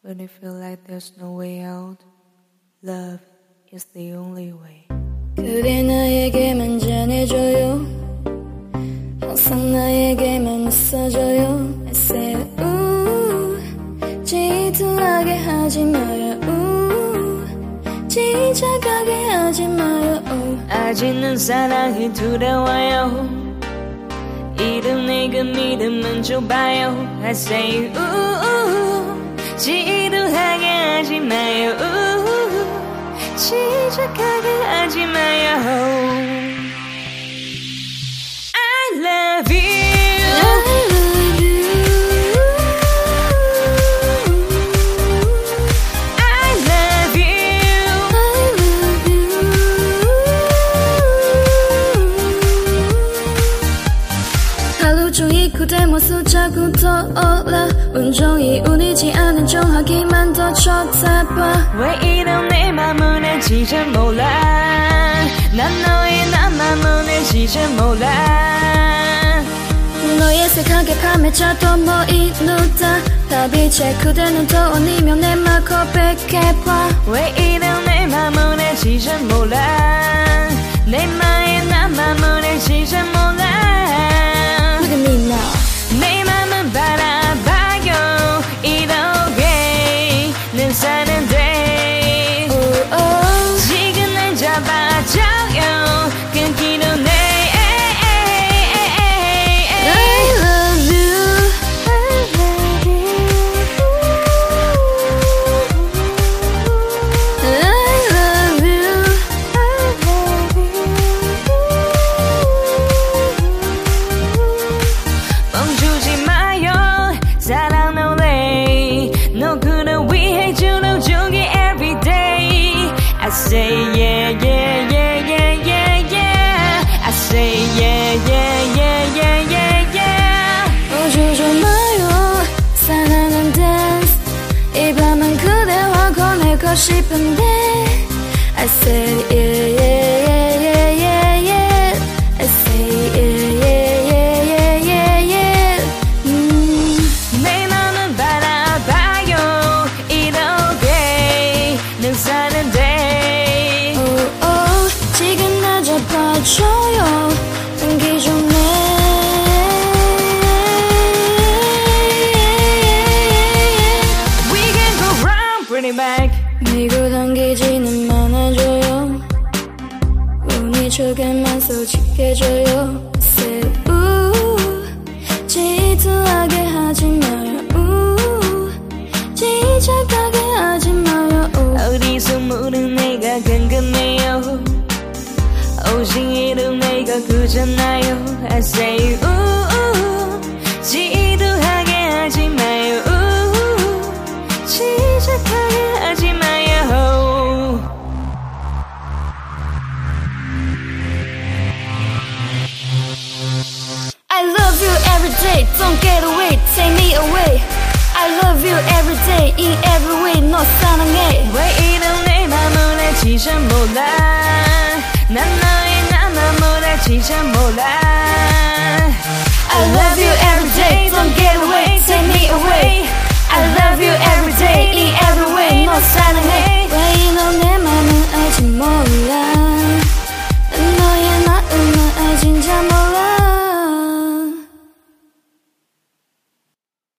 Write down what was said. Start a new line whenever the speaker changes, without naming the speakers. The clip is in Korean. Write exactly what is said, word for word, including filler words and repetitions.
When you feel like there's no way out, love is the only way.
그대 나에게만 전해줘요. 항상 나에게만 웃어줘요. I say ooh, 찌들하게 하지 마요. ooh, 지적하게 하지 마요. ooh.
아직은 사랑이 두려워요. 이런 내가 믿음은 좁아요. I say ooh, 지루하게 하지 마요. ooh, 지적하게 하지 마요. I love you.
그대 모습 자꾸 떠올라 온종일 운이지 않은 정하기만 더 쳐다봐.
왜 이런 내 맘을 내지 잘 몰라. 난 너의 난 맘을 내지 잘 몰라.
너의 색하게 밤에 자던 너의 누다 달빛에 그대 눈 떠올리면 내 맘 고백해봐.
왜 이런 내 맘을 내지 잘 몰라. 내 맘에 난 맘을 내지 잘 몰라. 내 맘은 바라봐요. 이렇게 난 사는데
oh, oh.
지금 날 잡아줘요. 끊기는 내
I love you. I love you. I love you. I love you.
멈추지 마요. 사랑 노래 너 그를 위해 주는 중에 everyday I say yeah yeah yeah yeah yeah yeah I say yeah yeah yeah yeah yeah yeah
멈추지 마요. 사랑은 dance 이 밤은 그대와 보내고 싶은데 I say yeah yeah yeah yeah yeah yeah I say yeah yeah yeah yeah yeah yeah 음.
내 맘은 바라봐요. 이렇게 난 사는데
oh, oh. 지금 나 잡아줘요. 끊기 전에
We can go round pretty back.
밀고 당기지는 말아줘요. 운이 조금만 솔직해져요. Say ooh, 지루하게 하지 마요. ooh, 지적하게 하지 마요. ooh.
어디서 물은 내가 궁금해요. 오징이를 내가 그잖아요. I say ooh, 지루하게 하지 마요. ooh, 지적하게 하지 마요.
I love you every day. Don't get away. Take me away. I love you every day. In every way. 너 사랑해.
왜 이런 내 맘을 알지 잘 몰라. 난 너의 난 맘을 알지 잘 몰라.